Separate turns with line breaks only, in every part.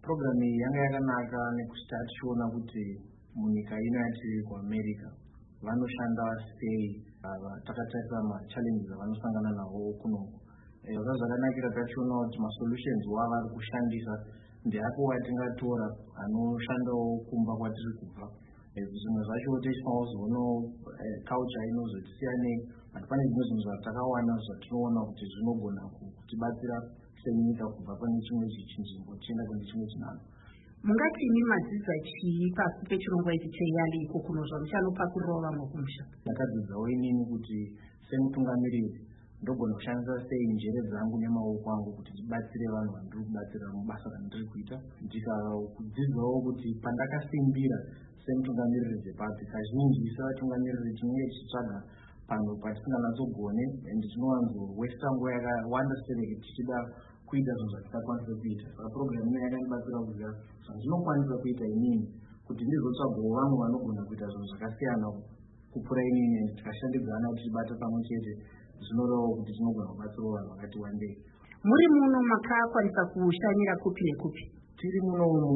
program iyi yanga yakanaka nekuti tationa kuti munyika ino yatiri kuAmerica vanoshanda sei, takatarisa machallenges avanosangana nawo kunoku. Zvakanakira tachiona kuti masolutions wavari kushandisa ndeapo watingatora anoshandawo kumba kwatiri kubva. Zvimwe zvacho tichinozoona culture inozotisiyanei, but pane zvimwe zvinhu zvatakawana zvatinoona kuti zvinogona kutibatsira senyika kubva pane chimwe chinzvimbo tichienda kune chimwe chinano.
Mungatini madzidza chii pasi pechirongwa ichi cheiyali iko kuno zvamuchanopakurirawo vamwe kumusha?
Ndakadzidzawo inini kuti semutungamiriri ndogona kushandisa sei njere dzangu nemaoko angu kuti ndibatsire vanhu vandiri kubatsira mubasa randiri kuita. Ndikakudzidzawo kuti pandakasimbira semutungamiriri dzepapi, kazhinji sevatungamiriri tinenge tichitsvaga panhu patisinganyatsogone ende tinowanzowesta nguva yakawanda sei tichida kuita zvinhu zvatisingakwanisi kuita. Saka program ino yakandibatsira kuziva zvandinokwanisa kuita inini kuti ndizotsvagawo vamwe vanogona kuita zvinhu zvakasiyana kupfuura inini, ende tikashandidzana tichibata pamwe chete zvinorevo kuti tinogona kubatsirawo vanhu vakati wandei.
Muri muno makakwanisa kushanyira kupi nekupi?
Tiri munomu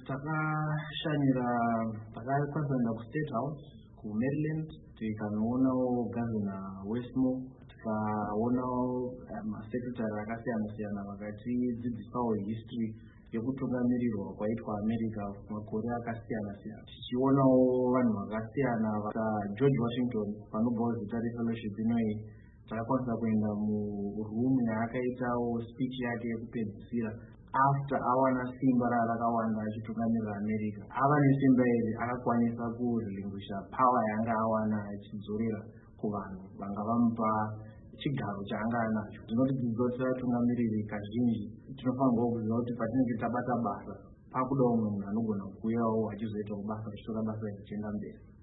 takashanyira, takakwanisa kuenda kuState House kuMaryland, tikanoonawo Governor Westmore, tikaonawo masekretary akasiyana-siyana vakatidzidzisawo history yekutungamirirwa kwaitwa America makore akasiyana-siyana. Tichionawo vanhu vakasiyana George Washington panobva zita refellowship inoyi. Takakwanisa kuenda muroom yaakaitawo speech yake yekupedzisira after awana simba rakawanda achitungamirira America. Ava nesimba iri akakwanisa kurelinguisha power yanga awana achidzorera kuvanhu vanga vamupa chigaro chaanga anacho. Zvinotidzidzisa kuti vatungamiriri kazhinji tinofanirwa kuziva kuti patinenge tabata basa pakudawo munhu anogona kuuyawo achizoitawo basa richitora basa richienda mberi.